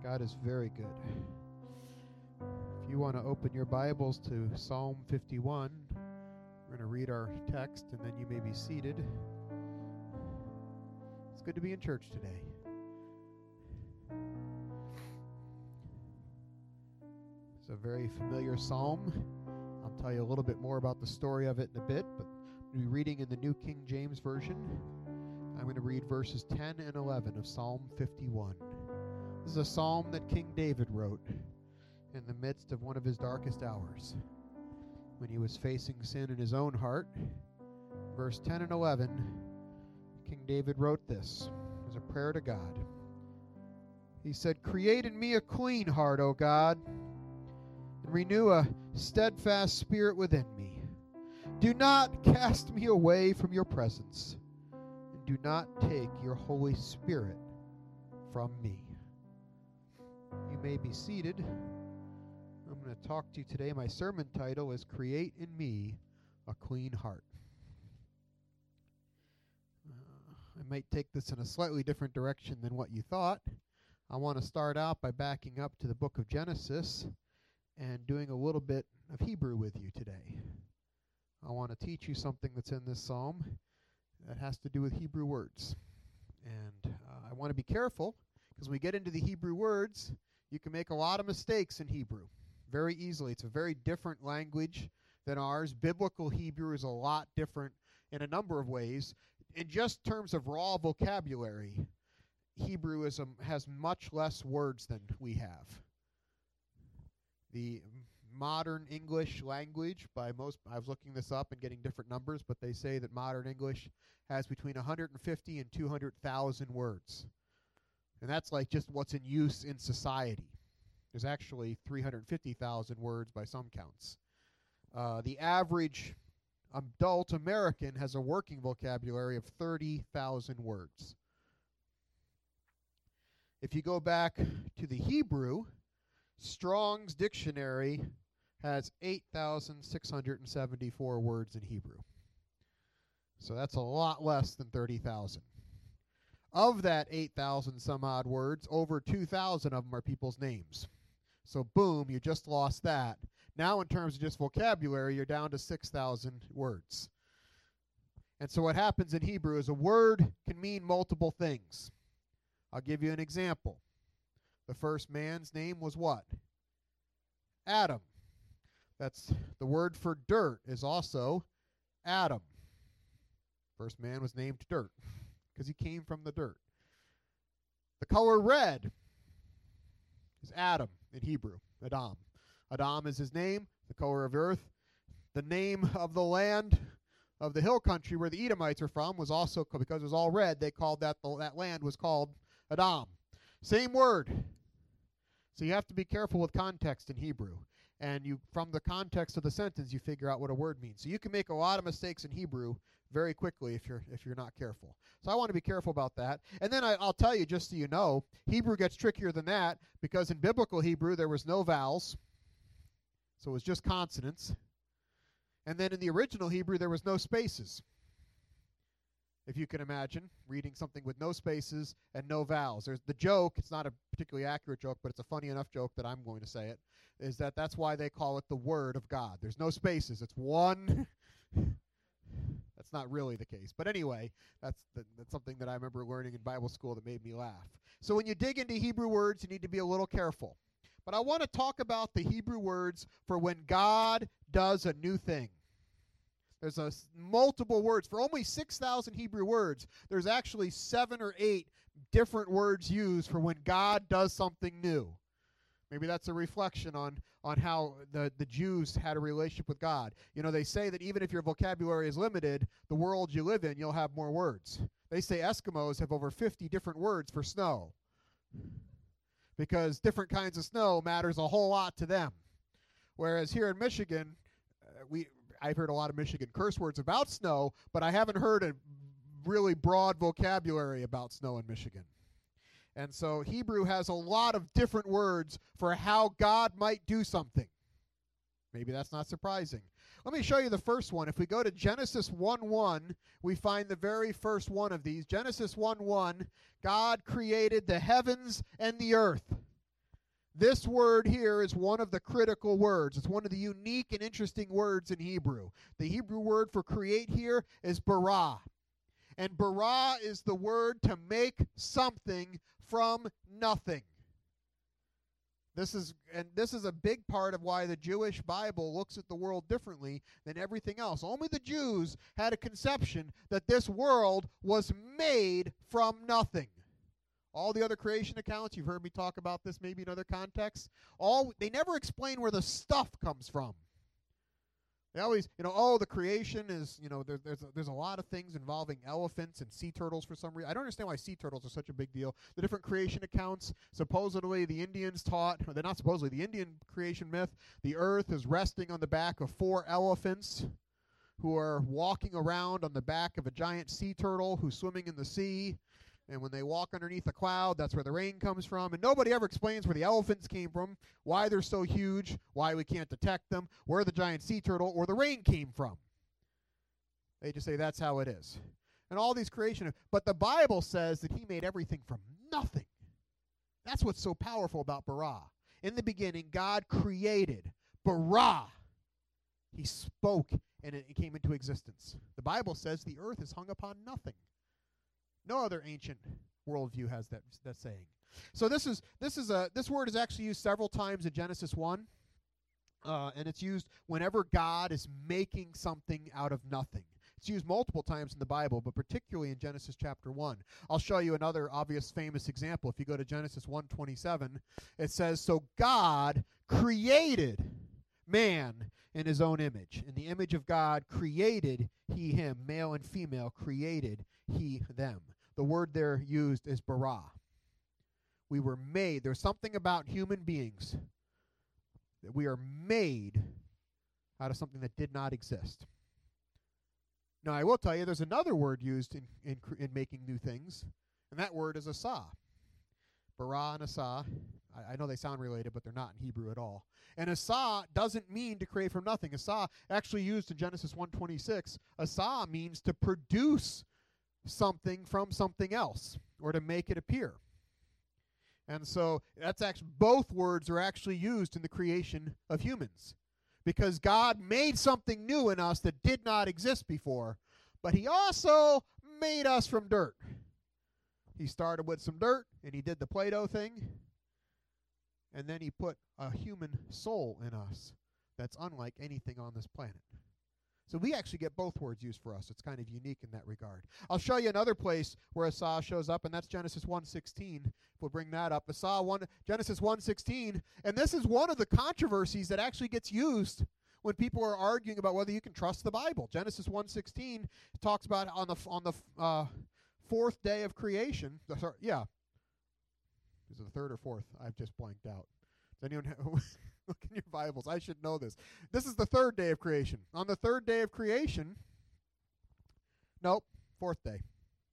God is very good. If you want to open your Bibles to Psalm 51, we're going to read our text and then you may be seated. It's good to be in church today. It's a very familiar psalm. I'll tell you a little bit more about the story of it in a bit, but we'll be reading in the New King James Version. I'm going to read verses 10 and 11 of Psalm 51. This is a psalm that King David wrote in the midst of one of his darkest hours, when he was facing sin in his own heart. Verse 10 and 11, King David wrote this as a prayer to God. He said, "Create in me a clean heart, O God, and renew a steadfast spirit within me. Do not cast me away from your presence, and do not take your Holy Spirit from me." You may be seated. I'm going to talk to you today. My sermon title is Create in Me a Clean Heart. I might take this in a slightly different direction than what you thought. I want to start out by backing up to the book of Genesis and doing a little bit of Hebrew with you today. I want to teach you something that's in this psalm that has to do with Hebrew words. And I want to be careful, because when we get into the Hebrew words, you can make a lot of mistakes in Hebrew very easily. It's a very different language than ours. Biblical Hebrew is a lot different in a number of ways. In just terms of raw vocabulary, Hebrewism has much less words than we have. The modern English language, I was looking this up and getting different numbers, but they say that modern English has between 150 and 200,000 words. And that's like just what's in use in society. There's actually 350,000 words by some counts. The average adult American has a working vocabulary of 30,000 words. If you go back to the Hebrew, Strong's Dictionary has 8,674 words in Hebrew. So that's a lot less than 30,000. Of that 8,000 some odd words, over 2,000 of them are people's names. So boom, you just lost that. Now in terms of just vocabulary, you're down to 6,000 words. And so what happens in Hebrew is a word can mean multiple things. I'll give you an example. The first man's name was what? Adam. That's the word for dirt is also Adam. First man was named Dirt, because he came from the dirt. The color red is Adam in Hebrew, Adam. Adam is his name, the color of earth. The name of the land of the hill country where the Edomites were from was also, because it was all red, they called that land was called Adam. Same word. So you have to be careful with context in Hebrew. And from the context of the sentence, you figure out what a word means. So you can make a lot of mistakes in Hebrew very quickly if you're not careful. So I want to be careful about that. And then I'll tell you, just so you know, Hebrew gets trickier than that, because in biblical Hebrew there was no vowels, so it was just consonants. And then in the original Hebrew there was no spaces. If you can imagine reading something with no spaces and no vowels. There's the joke, it's not a particularly accurate joke, but it's a funny enough joke that I'm going to say it, is that's why they call it the Word of God. There's no spaces. It's one. That's not really the case. But anyway, that's something that I remember learning in Bible school that made me laugh. So when you dig into Hebrew words, you need to be a little careful. But I want to talk about the Hebrew words for when God does a new thing. There's multiple words. For only 6,000 Hebrew words, there's actually 7 or 8 different words used for when God does something new. Maybe that's a reflection on how the Jews had a relationship with God. You know, they say that even if your vocabulary is limited, the world you live in, you'll have more words. They say Eskimos have over 50 different words for snow, because different kinds of snow matters a whole lot to them. Whereas here in Michigan, I've heard a lot of Michigan curse words about snow, but I haven't heard a really broad vocabulary about snow in Michigan. And so Hebrew has a lot of different words for how God might do something. Maybe that's not surprising. Let me show you the first one. If we go to Genesis 1:1, we find the very first one of these. Genesis 1:1, God created the heavens and the earth. This word here is one of the critical words. It's one of the unique and interesting words in Hebrew. The Hebrew word for create here is bara. And bara is the word to make something from nothing. This is a big part of why the Jewish Bible looks at the world differently than everything else. Only the Jews had a conception that this world was made from nothing. All the other creation accounts, you've heard me talk about this maybe in other contexts, they never explain where the stuff comes from. They always, the creation is, there's a lot of things involving elephants and sea turtles for some reason. I don't understand why sea turtles are such a big deal. The different creation accounts, supposedly the Indians taught, or they're not supposedly, the Indian creation myth, the earth is resting on the back of 4 elephants who are walking around on the back of a giant sea turtle who's swimming in the sea. And when they walk underneath a cloud, that's where the rain comes from. And nobody ever explains where the elephants came from, why they're so huge, why we can't detect them, where the giant sea turtle or the rain came from. They just say that's how it is. And all these but the Bible says that he made everything from nothing. That's what's so powerful about bara. In the beginning, God created. Bara. He spoke and it came into existence. The Bible says the earth is hung upon nothing. No other ancient worldview has that saying. So this word is actually used several times in Genesis 1, and it's used whenever God is making something out of nothing. It's used multiple times in the Bible, but particularly in Genesis chapter 1. I'll show you another obvious famous example. If you go to Genesis 1:27, it says, "So God created man in his own image. In the image of God created he him, male and female created he them." The word there used is bara. We were made. There's something about human beings that we are made out of something that did not exist. Now, I will tell you, there's another word used in making new things, and that word is asa. Bara and asa. I know they sound related, but they're not in Hebrew at all. And asa doesn't mean to create from nothing. Asa, actually used in Genesis 1:26, asa means to produce something from something else, or to make it appear. And so that's actually, both words are actually used in the creation of humans, because God made something new in us that did not exist before, but he also made us from dirt. He started with some dirt, and he did the Play-Doh thing, and then he put a human soul in us that's unlike anything on this planet. So we actually get both words used for us. It's kind of unique in that regard. I'll show you another place where asa shows up, and that's Genesis 1:16. If we'll bring that up. Genesis 1:16, and this is one of the controversies that actually gets used when people are arguing about whether you can trust the Bible. Genesis 1:16 talks about on the fourth day of creation. Is it the third or fourth? I've just blanked out. Does anyone look in your Bibles? I should know this. This is the third day of creation. On the third day of creation, fourth day.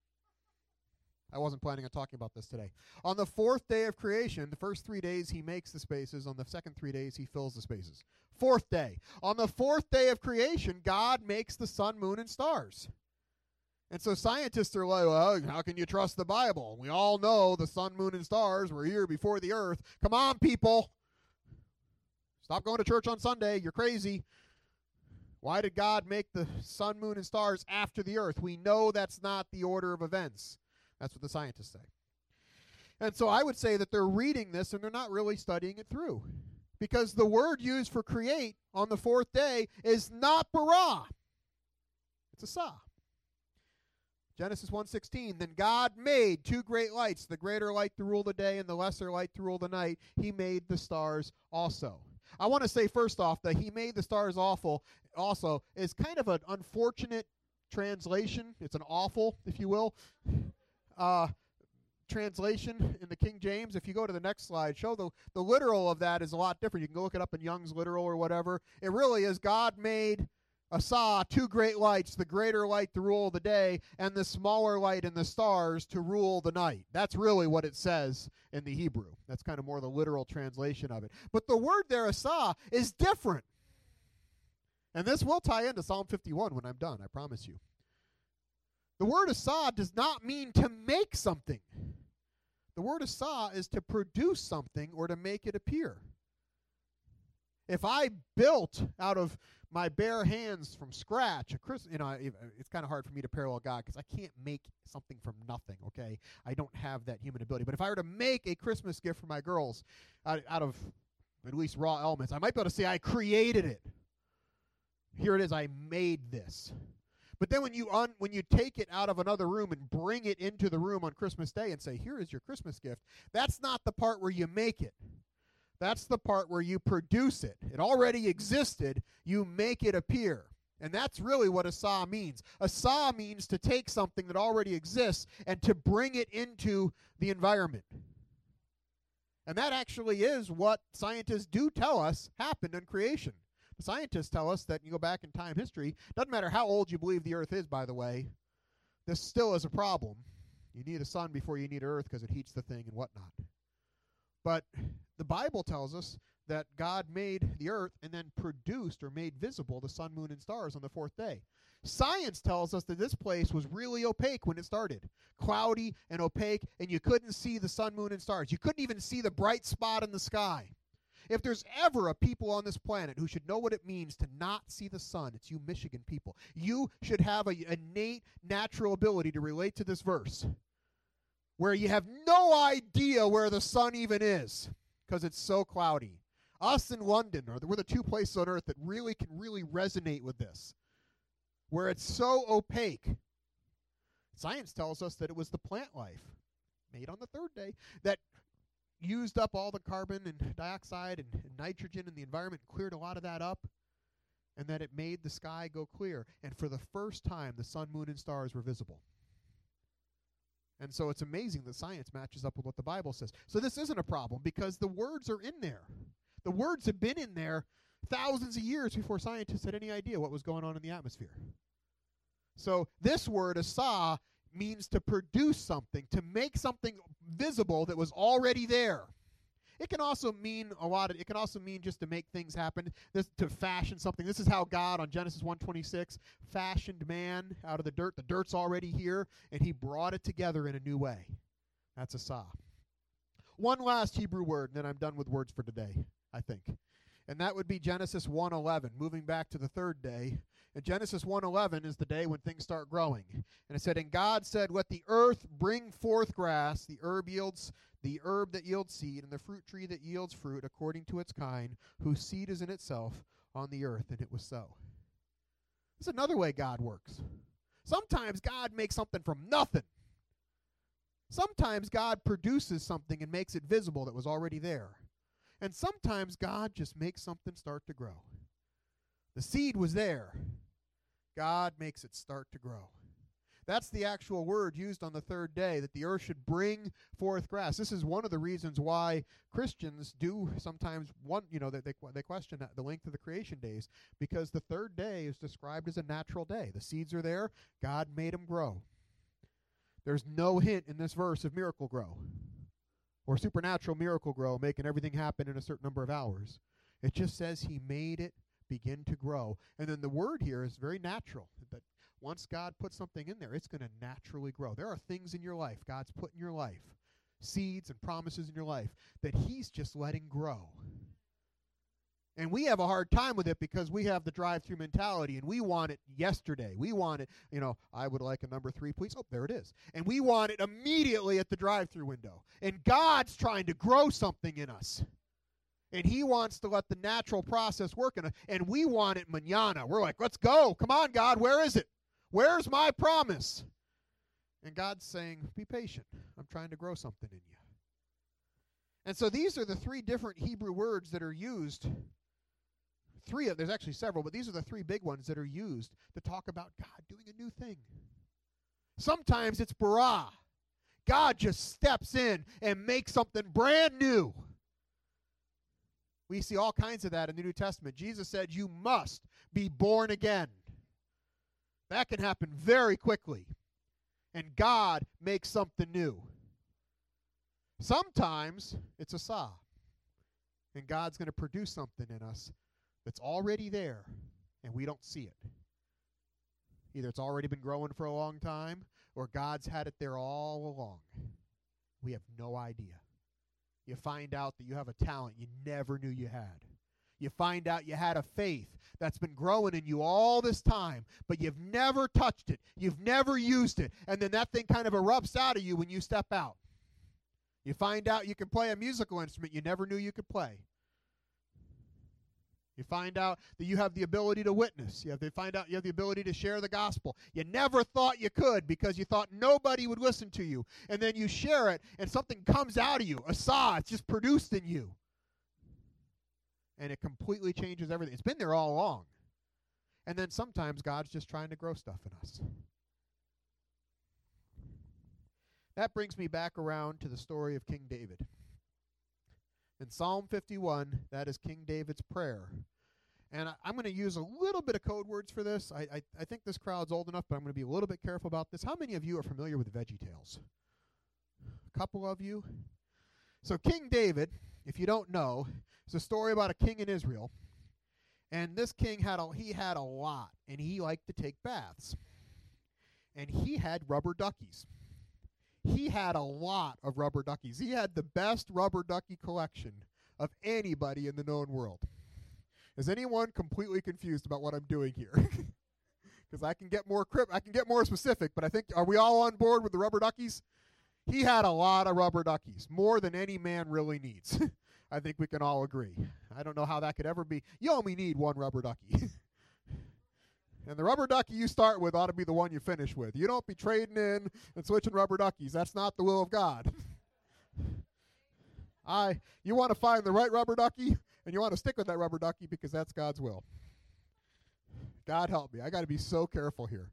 I wasn't planning on talking about this today. On the fourth day of creation, the first 3 days he makes the spaces. On the second 3 days he fills the spaces. Fourth day. On the fourth day of creation, God makes the sun, moon, and stars. And so scientists are like, well, how can you trust the Bible? We all know the sun, moon, and stars were here before the earth. Come on, people. Stop going to church on Sunday. You're crazy. Why did God make the sun, moon, and stars after the earth? We know that's not the order of events. That's what the scientists say. And so I would say that they're reading this and they're not really studying it through. Because the word used for create on the fourth day is not bara. It's asa. Genesis 1:16, then God made 2 great lights, the greater light to rule the day and the lesser light to rule the night. He made the stars also. I want to say first off that he made the stars also is kind of an unfortunate translation. It's an awful, if you will, translation in the King James. If you go to the next slide, show the literal of that is a lot different. You can go look it up in Young's literal or whatever. It really is God made asa 2 great lights, the greater light to rule the day, and the smaller light and the stars to rule the night. That's really what it says in the Hebrew. That's kind of more the literal translation of it. But the word there, asa, is different. And this will tie into Psalm 51 when I'm done, I promise you. The word asa does not mean to make something. The word asa is to produce something or to make it appear. If I built out of my bare hands from scratch, it's kind of hard for me to parallel God because I can't make something from nothing, okay? I don't have that human ability. But if I were to make a Christmas gift for my girls out of at least raw elements, I might be able to say I created it. Here it is, I made this. But then when you take it out of another room and bring it into the room on Christmas Day and say, here is your Christmas gift, that's not the part where you make it. That's the part where you produce it. It already existed. You make it appear. And that's really what asa means. Asa means to take something that already exists and to bring it into the environment. And that actually is what scientists do tell us happened in creation. The scientists tell us that you go back in time history, doesn't matter how old you believe the earth is, by the way, this still is a problem. You need a sun before you need earth because it heats the thing and whatnot. But the Bible tells us that God made the earth and then produced or made visible the sun, moon, and stars on the fourth day. Science tells us that this place was really opaque when it started. Cloudy and opaque, and you couldn't see the sun, moon, and stars. You couldn't even see the bright spot in the sky. If there's ever a people on this planet who should know what it means to not see the sun, it's you Michigan people. You should have an innate natural ability to relate to this verse, where you have no idea where the sun even is because it's so cloudy. Us in London, we're the two places on earth that really can resonate with this, where it's so opaque. Science tells us that it was the plant life made on the third day that used up all the carbon and dioxide and nitrogen in the environment, cleared a lot of that up, and that it made the sky go clear. And for the first time, the sun, moon, and stars were visible. And so it's amazing that science matches up with what the Bible says. So this isn't a problem because the words are in there. The words have been in there thousands of years before scientists had any idea what was going on in the atmosphere. So this word, asa, means to produce something, to make something visible that was already there. It can also mean it can also mean just to make things happen, to fashion something. This is how God on Genesis 1:26 fashioned man out of the dirt. The dirt's already here, and he brought it together in a new way. That's asa. One last Hebrew word, and then I'm done with words for today, I think. And that would be Genesis 1:11, moving back to the third day. And Genesis 1:11 is the day when things start growing. And it said, and God said, let the earth bring forth grass, the herb that yields seed, and the fruit tree that yields fruit according to its kind, whose seed is in itself on the earth. And it was so. This is another way God works. Sometimes God makes something from nothing. Sometimes God produces something and makes it visible that was already there. And sometimes God just makes something start to grow. The seed was there. God makes it start to grow. That's the actual word used on the third day, that the earth should bring forth grass. This is one of the reasons why Christians do sometimes they question the length of the creation days, because the third day is described as a natural day. The seeds are there. God made them grow. There's no hint in this verse of miracle grow or supernatural miracle grow, making everything happen in a certain number of hours. It just says he made it begin to grow. And then the word here is very natural, that once God puts something in there, it's going to naturally grow. There are things in your life God's put in your life, seeds and promises in your life, that he's just letting grow. And we have a hard time with it because we have the drive-through mentality, and we want it yesterday. We want it, I would like a number 3, please. Oh, there it is. And we want it immediately at the drive-through window. And God's trying to grow something in us. And he wants to let the natural process work in us. And we want it mañana. We're like, let's go. Come on, God, where is it? Where's my promise? And God's saying, be patient. I'm trying to grow something in you. And so these are the 3 different Hebrew words that are used. There's actually several, but these are the 3 big ones that are used to talk about God doing a new thing. Sometimes it's bara. God just steps in and makes something brand new. We see all kinds of that in the New Testament. Jesus said, you must be born again. That can happen very quickly. And God makes something new. Sometimes it's asa. And God's going to produce something in us that's already there, and we don't see it. Either it's already been growing for a long time, or God's had it there all along. We have no idea. You find out that you have a talent you never knew you had. You find out you had a faith that's been growing in you all this time, but you've never touched it. You've never used it. And then that thing kind of erupts out of you when you step out. You find out you can play a musical instrument you never knew you could play. You find out that you have the ability to witness. You find out you have the ability to share the gospel. You never thought you could because you thought nobody would listen to you. And then you share it, and something comes out of you. A saw, it's just produced in you. And it completely changes everything. It's been there all along. And then sometimes God's just trying to grow stuff in us. That brings me back around to the story of King David. In Psalm 51, that is King David's prayer. And I'm going to use a little bit of code words for this. I think this crowd's old enough, but I'm going to be a little bit careful about this. How many of you are familiar with VeggieTales? A couple of you? So King David, if you don't know, is a story about a king in Israel. And this king had a lot, and he liked to take baths. And he had rubber duckies. He had a lot of rubber duckies. He had the best rubber ducky collection of anybody in the known world. Is anyone completely confused about what I'm doing here? Because I can get more specific, but I think, are we all on board with the rubber duckies? He had a lot of rubber duckies, more than any man really needs. I think we can all agree. I don't know how that could ever be. You only need one rubber ducky. And the rubber ducky you start with ought to be the one you finish with. You don't be trading in and switching rubber duckies. That's not the will of God. You want to find the right rubber ducky, and you want to stick with that rubber ducky because that's God's will. God help me. I got to be so careful here.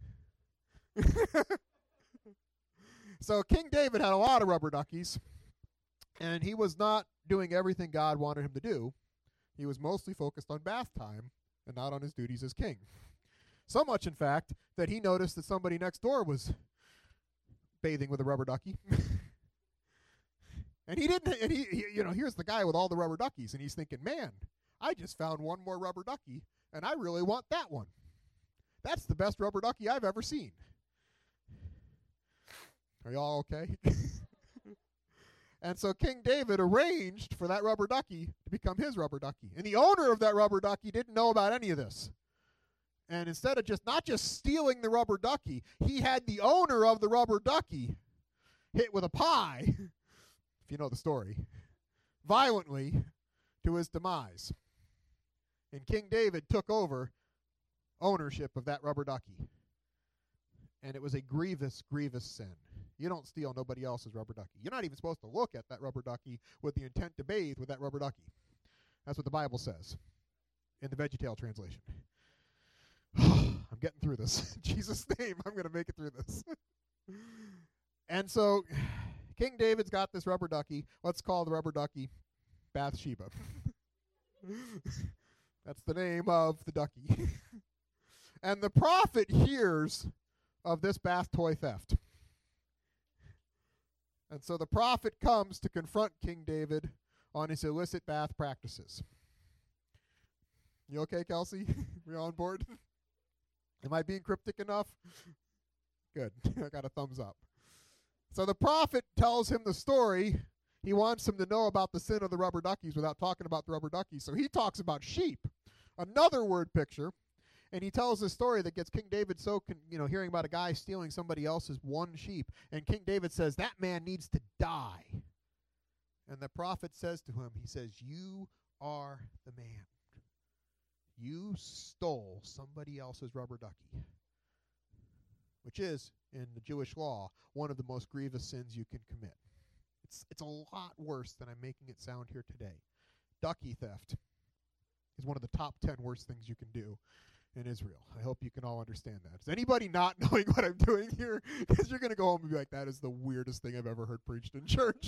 So King David had a lot of rubber duckies, and he was not doing everything God wanted him to do. He was mostly focused on bath time and not on his duties as king. So much, in fact, that he noticed that somebody next door was bathing with a rubber ducky. And here's the guy with all the rubber duckies, and he's thinking, man, I just found one more rubber ducky, and I really want that one. That's the best rubber ducky I've ever seen. Are y'all okay? And so King David arranged for that rubber ducky to become his rubber ducky. And the owner of that rubber ducky didn't know about any of this. And instead of not just stealing the rubber ducky, he had the owner of the rubber ducky hit with a pie, if you know the story, violently to his demise. And King David took over ownership of that rubber ducky. And it was a grievous, grievous sin. You don't steal nobody else's rubber ducky. You're not even supposed to look at that rubber ducky with the intent to bathe with that rubber ducky. That's what the Bible says in the VeggieTale translation. I'm getting through this. In Jesus' name, I'm going to make it through this. And so King David's got this rubber ducky. Let's call the rubber ducky Bathsheba. That's the name of the ducky. And the prophet hears of this bath toy theft. And so the prophet comes to confront King David on his illicit bath practices. You okay, Kelsey? We on board? Am I being cryptic enough? Good. I got a thumbs up. So the prophet tells him the story. He wants him to know about the sin of the rubber duckies without talking about the rubber duckies. So he talks about sheep, another word picture. And he tells this story that gets King David hearing about a guy stealing somebody else's one sheep. And King David says, that man needs to die. And the prophet says to him, he says, you are the man. You stole somebody else's rubber ducky, which is, in the Jewish law, one of the most grievous sins you can commit. It's a lot worse than I'm making it sound here today. Ducky theft is one of the top 10 worst things you can do in Israel. I hope you can all understand that. Is anybody not knowing what I'm doing here? Because you're going to go home and be like, that is the weirdest thing I've ever heard preached in church.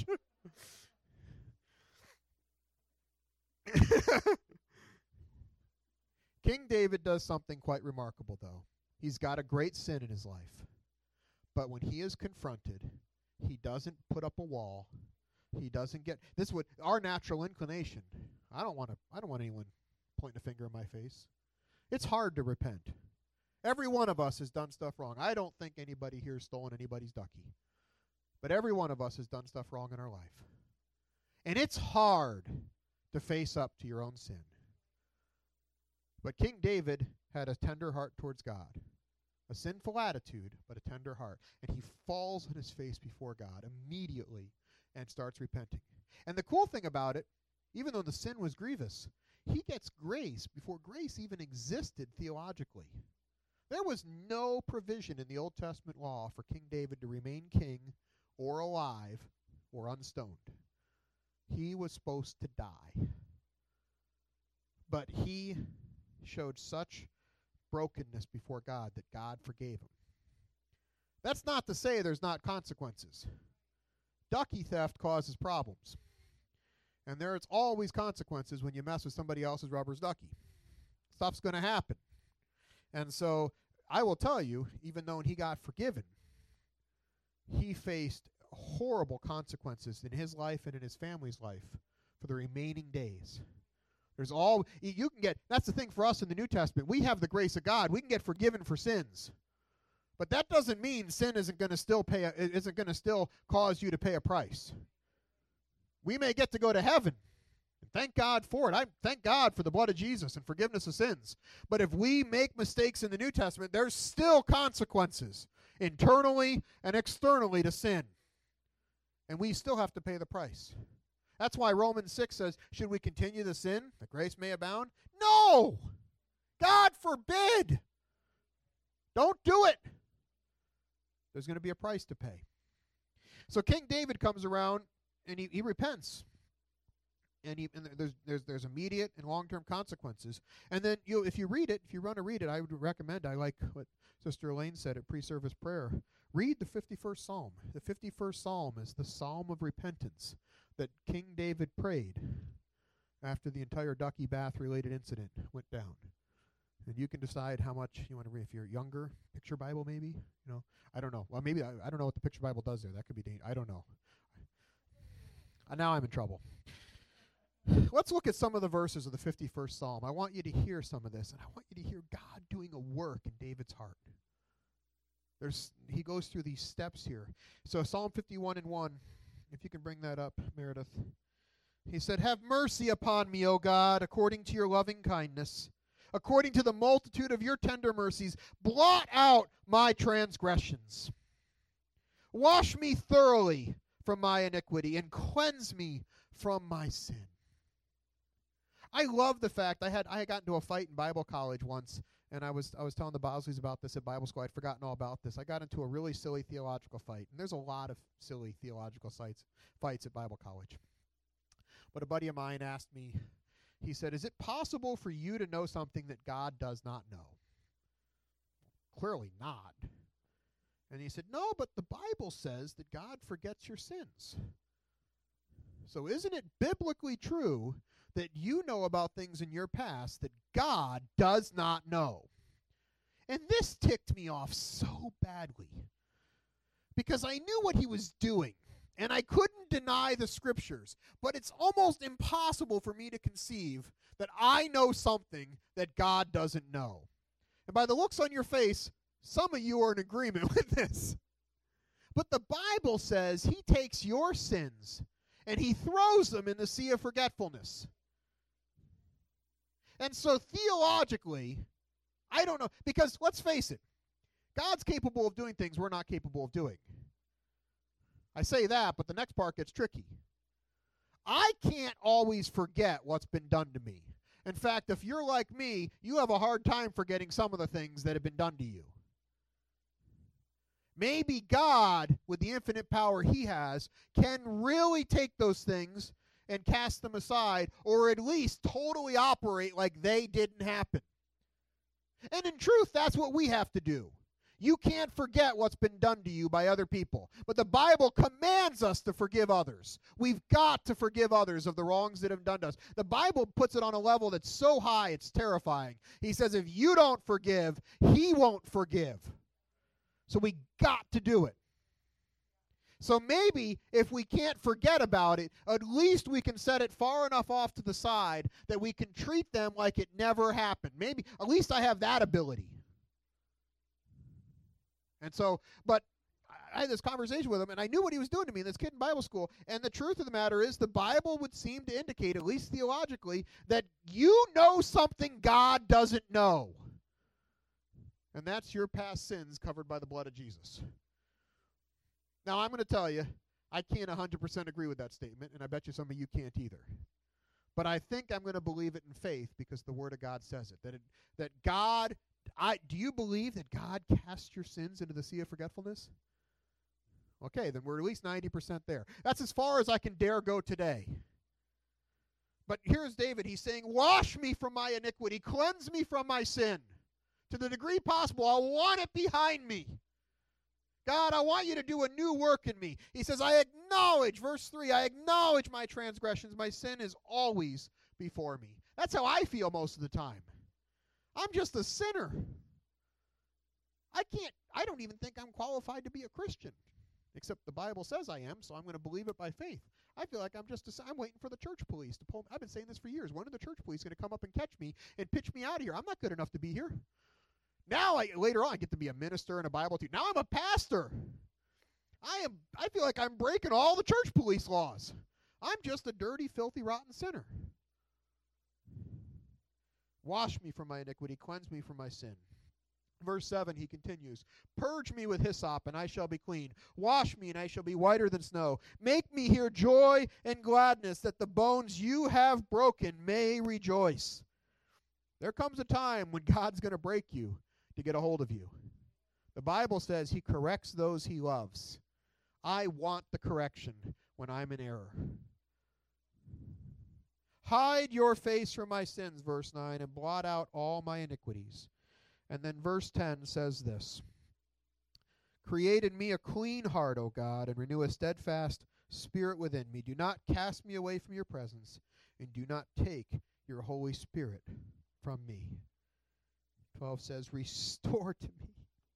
King David does something quite remarkable, though. He's got a great sin in his life. But when he is confronted, he doesn't put up a wall. He doesn't get our natural inclination. I don't want anyone pointing a finger in my face. It's hard to repent. Every one of us has done stuff wrong. I don't think anybody here has stolen anybody's ducky. But every one of us has done stuff wrong in our life. And it's hard to face up to your own sin. But King David had a tender heart towards God. A sinful attitude, but a tender heart. And he falls on his face before God immediately and starts repenting. And the cool thing about it, even though the sin was grievous, he gets grace before grace even existed theologically. There was no provision in the Old Testament law for King David to remain king or alive or unstoned. He was supposed to die. But he showed such brokenness before God that God forgave him. That's not to say there's not consequences. Ducky theft causes problems. And there's always consequences when you mess with somebody else's rubber's ducky. Stuff's going to happen. And so I will tell you, even though he got forgiven, he faced horrible consequences in his life and in his family's life for the remaining days. That's the thing for us in the New Testament. We have the grace of God. We can get forgiven for sins. But that doesn't mean sin isn't going to still cause you to pay a price. We may get to go to heaven. And thank God for it. I thank God for the blood of Jesus and forgiveness of sins. But if we make mistakes in the New Testament, there's still consequences internally and externally to sin. And we still have to pay the price. That's why Romans 6 says, should we continue to sin that grace may abound? No! God forbid! Don't do it! There's going to be a price to pay. So King David comes around and he repents. And there's immediate and long-term consequences. And then if you read it, if you run to read it, I would recommend, I like what Sister Elaine said at pre-service prayer, read the 51st Psalm. The 51st Psalm is the Psalm of repentance that King David prayed after the entire Ducky Bath-related incident went down. And you can decide how much you want to read. If you're younger, Picture Bible maybe, I don't know. Well, maybe I don't know what the Picture Bible does there. That could be dangerous. I don't know. Now I'm in trouble. Let's look at some of the verses of the 51st Psalm. I want you to hear some of this, and I want you to hear God doing a work in David's heart. He goes through these steps here. So Psalm 51:1, if you can bring that up, Meredith. He said, "Have mercy upon me, O God, according to your loving kindness. According to the multitude of your tender mercies, blot out my transgressions. Wash me thoroughly from my iniquity and cleanse me from my sin." I love the fact I had gotten into a fight in Bible college once, and I was telling the Bosleys about this at Bible school. I'd forgotten all about this. I got into a really silly theological fight, and there's a lot of silly theological fights at Bible college. But a buddy of mine asked me, he said, "Is it possible for you to know something that God does not know?" Clearly not. And he said, "No, but the Bible says that God forgets your sins. So isn't it biblically true that you know about things in your past that God does not know?" And this ticked me off so badly because I knew what he was doing, and I couldn't deny the scriptures, but it's almost impossible for me to conceive that I know something that God doesn't know. And by the looks on your face, some of you are in agreement with this. But the Bible says he takes your sins and he throws them in the sea of forgetfulness. And so theologically, I don't know, because let's face it, God's capable of doing things we're not capable of doing. I say that, but the next part gets tricky. I can't always forget what's been done to me. In fact, if you're like me, you have a hard time forgetting some of the things that have been done to you. Maybe God, with the infinite power he has, can really take those things and cast them aside, or at least totally operate like they didn't happen. And in truth, that's what we have to do. You can't forget what's been done to you by other people. But the Bible commands us to forgive others. We've got to forgive others of the wrongs that have done to us. The Bible puts it on a level that's so high, it's terrifying. He says if you don't forgive, he won't forgive. So we got to do it. So maybe if we can't forget about it, at least we can set it far enough off to the side that we can treat them like it never happened. Maybe, at least I have that ability. And so, but I had this conversation with him, and I knew what he was doing to me, this kid in Bible school. And the truth of the matter is, the Bible would seem to indicate, at least theologically, that you know something God doesn't know. And that's your past sins covered by the blood of Jesus. Now, I'm going to tell you, I can't 100% agree with that statement, and I bet you some of you can't either. But I think I'm going to believe it in faith because the Word of God says it. That God, do you believe that God cast your sins into the sea of forgetfulness? Okay, then we're at least 90% there. That's as far as I can dare go today. But here's David. He's saying, wash me from my iniquity, cleanse me from my sin. To the degree possible, I want it behind me. God, I want you to do a new work in me. He says, I acknowledge, verse 3, I acknowledge my transgressions. My sin is always before me. That's how I feel most of the time. I'm just a sinner. I don't even think I'm qualified to be a Christian, except the Bible says I am, so I'm going to believe it by faith. I feel like I'm waiting for the church police to pull me. I've been saying this for years. When are the church police going to come up and catch me and pitch me out of here? I'm not good enough to be here. Now, later on, I get to be a minister and a Bible teacher. Now I'm a pastor. I feel like I'm breaking all the church police laws. I'm just a dirty, filthy, rotten sinner. Wash me from my iniquity, cleanse me from my sin. Verse 7, he continues, purge me with hyssop, and I shall be clean. Wash me, and I shall be whiter than snow. Make me hear joy and gladness, that the bones you have broken may rejoice. There comes a time when God's going to break you to get a hold of you. The Bible says he corrects those he loves. I want the correction when I'm in error. Hide your face from my sins, verse 9, and blot out all my iniquities. And then verse 10 says this, create in me a clean heart, O God, and renew a steadfast spirit within me. Do not cast me away from your presence, and do not take your Holy Spirit from me. 12 says, restore to me.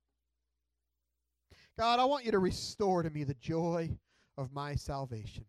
God, I want you to restore to me the joy of my salvation.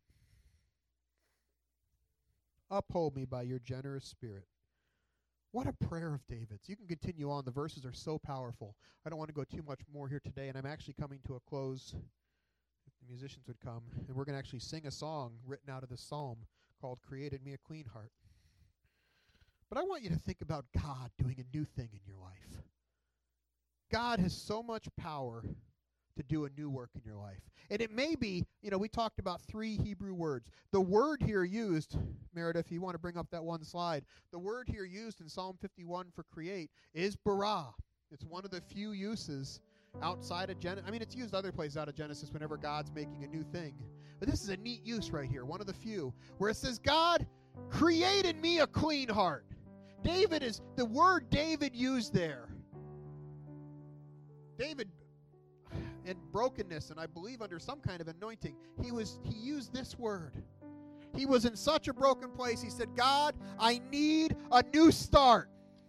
Uphold me by your generous spirit. What a prayer of David's. You can continue on. The verses are so powerful. I don't want to go too much more here today, and I'm actually coming to a close. If the musicians would come, and we're going to actually sing a song written out of this psalm called Create in Me a Clean Heart. But I want you to think about God doing a new thing in your life. God has so much power to do a new work in your life. And it may be, we talked about 3 Hebrew words. The word here used, Meredith, if you want to bring up that one slide, the word here used in Psalm 51 for create is bara. It's one of the few uses outside of Genesis. It's used other places out of Genesis whenever God's making a new thing. But this is a neat use right here, one of the few, where it says, God, create in me a clean heart. The word David used there. David, in brokenness, and I believe under some kind of anointing, he used this word. He was in such a broken place. He said, God, I need a new start.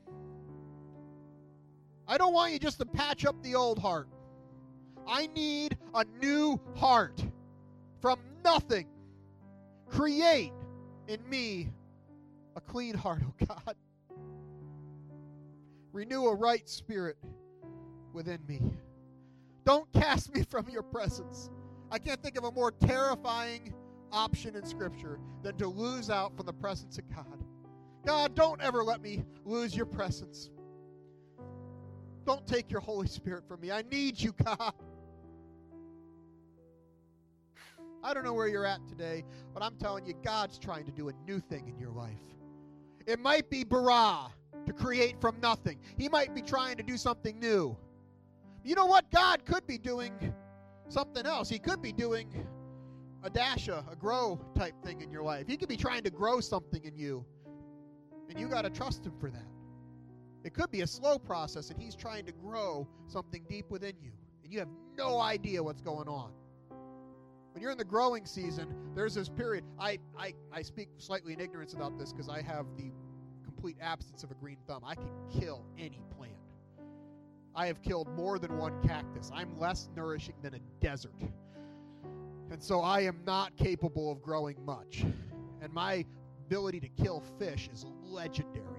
I don't want you just to patch up the old heart. I need a new heart from nothing. Create in me a clean heart, oh God. Renew a right spirit within me. Don't cast me from your presence. I can't think of a more terrifying option in Scripture than to lose out from the presence of God. God, don't ever let me lose your presence. Don't take your Holy Spirit from me. I need you, God. I don't know where you're at today, but I'm telling you, God's trying to do a new thing in your life. It might be bara, to create from nothing. He might be trying to do something new. You know what? God could be doing something else. He could be doing a dasha, a grow type thing in your life. He could be trying to grow something in you, and you got to trust him for that. It could be a slow process, and he's trying to grow something deep within you, and you have no idea what's going on. When you're in the growing season, there's this period. I speak slightly in ignorance about this because I have the complete absence of a green thumb. I can kill any plant. I have killed more than one cactus. I'm less nourishing than a desert. And so I am not capable of growing much. And my ability to kill fish is legendary.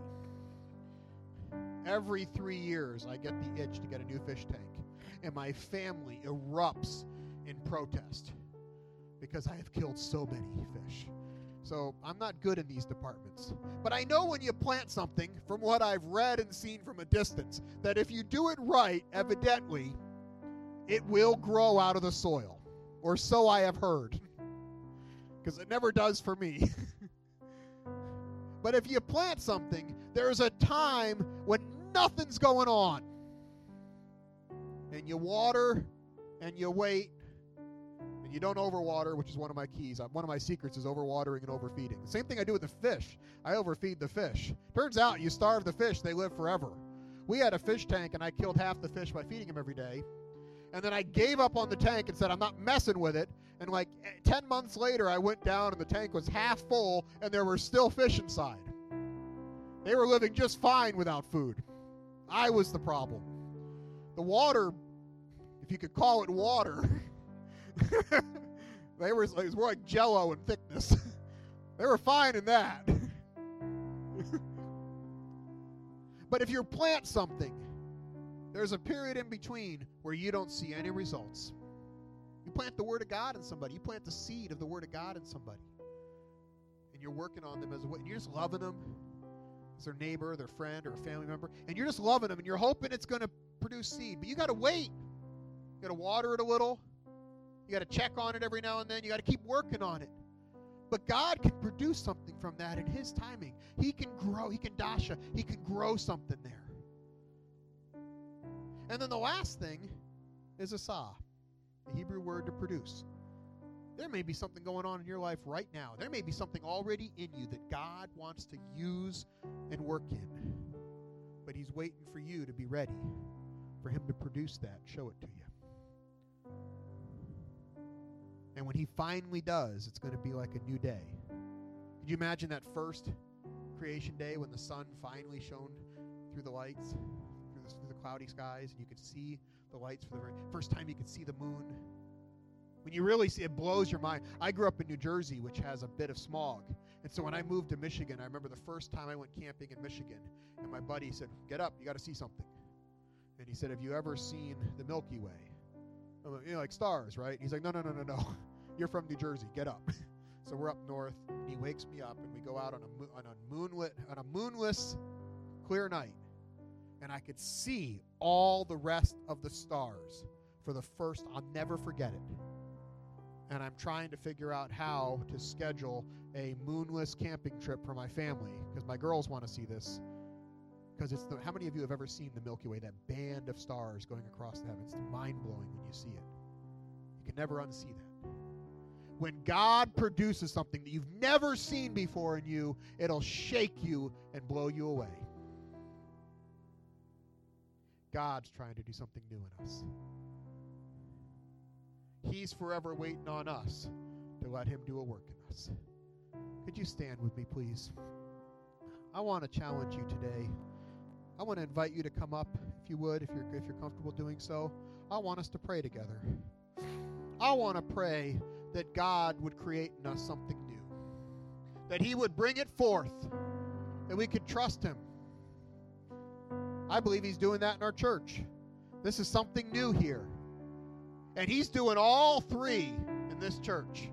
Every 3 years, I get the itch to get a new fish tank. And my family erupts in protest because I have killed so many fish. So I'm not good in these departments. But I know when you plant something, from what I've read and seen from a distance, that if you do it right, evidently, it will grow out of the soil. Or so I have heard. Because it never does for me. But if you plant something, there's a time when nothing's going on. And you water, and you wait, and you don't overwater, which is one of my keys. One of my secrets is overwatering and overfeeding. The same thing I do with the fish. I overfeed the fish. Turns out you starve the fish, they live forever. We had a fish tank, and I killed half the fish by feeding them every day. And then I gave up on the tank and said, I'm not messing with it. And like 10 months later, I went down, and the tank was half full, and there were still fish inside. They were living just fine without food. I was the problem. The water, if you could call it water, it was more like Jell-O in thickness. They were fine in that. But if you plant something, there's a period in between where you don't see any results. You plant the Word of God in somebody. You plant the seed of the Word of God in somebody. And you're working on them as a way. And you're just loving them as their neighbor, their friend, or a family member. And you're just loving them, and you're hoping it's going to produce seed. But you got to wait. You got to water it a little. You got to check on it every now and then. You got to keep working on it. But God can produce something from that in His timing. He can grow. He can dasha. He can grow something there. And then the last thing is asah, the Hebrew word to produce. There may be something going on in your life right now. There may be something already in you that God wants to use and work in. But He's waiting for you to be ready for Him to produce that, show it to you. And when He finally does, it's going to be like a new day. Could you imagine that first creation day when the sun finally shone through the lights, through the cloudy skies, and you could see the lights for the first time you could see the moon? When you really see it, blows your mind. I grew up in New Jersey, which has a bit of smog. And so when I moved to Michigan, I remember the first time I went camping in Michigan, and my buddy said, get up, you got to see something. And he said, have you ever seen the Milky Way? Like stars, right? And he's like, no. You're from New Jersey. Get up. So we're up north, and he wakes me up, and we go out on a moonless, clear night. And I could see all the rest of the stars for the first, I'll never forget it. And I'm trying to figure out how to schedule a moonless camping trip for my family, because my girls want to see this. Because how many of you have ever seen the Milky Way, that band of stars going across the heavens? It's mind-blowing when you see it. You can never unsee that. When God produces something that you've never seen before in you, it'll shake you and blow you away. God's trying to do something new in us. He's forever waiting on us to let Him do a work in us. Could you stand with me, please? I want to challenge you today. I want to invite you to come up, if you would, if you're comfortable doing so. I want us to pray together. I want to pray that God would create in us something new, that He would bring it forth, that we could trust Him. I believe He's doing that in our church. This is something new here. And He's doing all three in this church.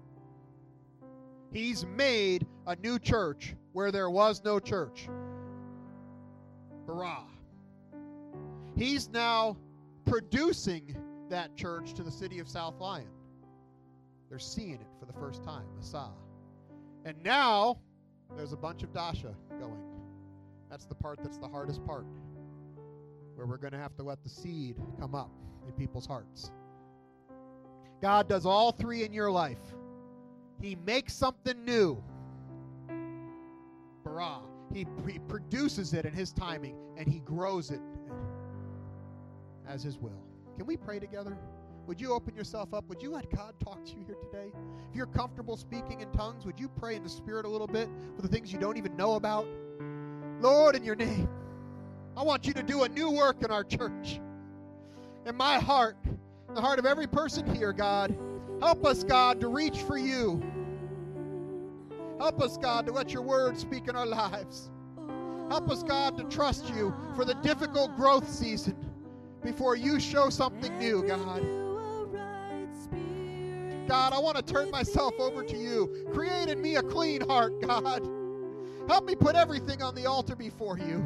He's made a new church where there was no church. Hurrah. He's now producing that church to the city of South Lyon. They're seeing it for the first time, Asah. And now there's a bunch of dasha going. That's the part that's the hardest part, where we're going to have to let the seed come up in people's hearts. God does all three in your life. He makes something new. Barah. He produces it in His timing, and He grows it as His will. Can we pray together? Would you open yourself up? Would you let God talk to you here today? If you're comfortable speaking in tongues, would you pray in the Spirit a little bit for the things you don't even know about? Lord, in your name, I want you to do a new work in our church. In my heart, in the heart of every person here, God, help us, God, to reach for you. Help us, God, to let your word speak in our lives. Help us, God, to trust you for the difficult growth season before you show something new, God. God, I want to turn myself over to you. Create in me a clean heart, God. Help me put everything on the altar before you.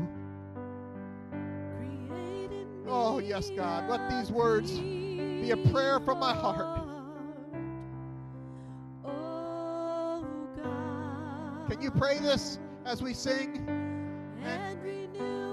Oh, yes, God. Let these words be a prayer from my heart. Can you pray this as we sing? And renew